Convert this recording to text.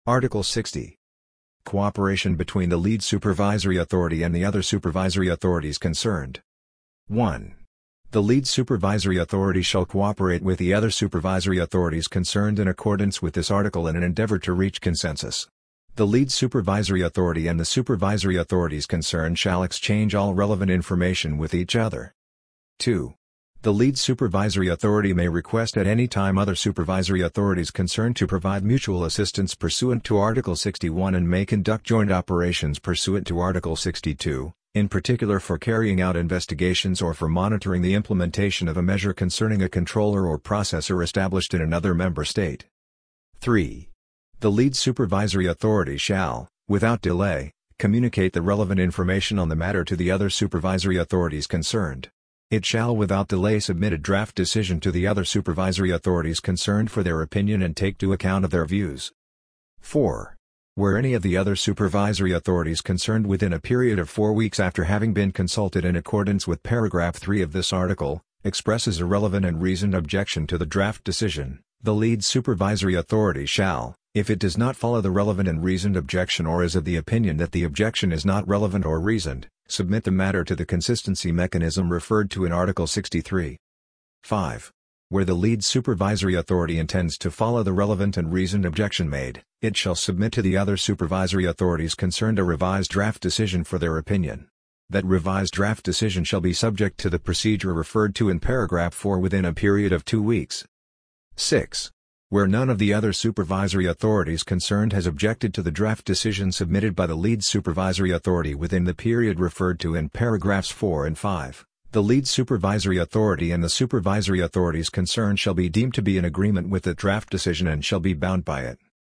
Article 60. Cooperation between the lead supervisory authority and the other supervisory authorities concerned. 1. The lead supervisory authority shall cooperate with the other supervisory authorities concerned in accordance with this article in an endeavor to reach consensus. The lead supervisory authority and the supervisory authorities concerned shall exchange all relevant information with each other. 2. The lead supervisory authority may request at any time other supervisory authorities concerned to provide mutual assistance pursuant to Article 61 and may conduct joint operations pursuant to Article 62, in particular for carrying out investigations or for monitoring the implementation of a measure concerning a controller or processor established in another member state. 3. The lead supervisory authority shall, without delay, communicate the relevant information on the matter to the other supervisory authorities concerned. It shall without delay submit a draft decision to the other supervisory authorities concerned for their opinion and take due account of their views. 4. Where any of the other supervisory authorities concerned within a period of 4 weeks after having been consulted in accordance with paragraph 3 of this article, expresses a relevant and reasoned objection to the draft decision, the lead supervisory authority shall, if it does not follow the relevant and reasoned objection or is of the opinion that the objection is not relevant or reasoned, submit the matter to the consistency mechanism referred to in Article 63. 5. Where the lead supervisory authority intends to follow the relevant and reasoned objection made, it shall submit to the other supervisory authorities concerned a revised draft decision for their opinion. That revised draft decision shall be subject to the procedure referred to in paragraph 4 within a period of 2 weeks. 6. Where none of the other supervisory authorities concerned has objected to the draft decision submitted by the lead supervisory authority within the period referred to in paragraphs 4 and 5, the lead supervisory authority and the supervisory authorities concerned shall be deemed to be in agreement with the draft decision and shall be bound by it.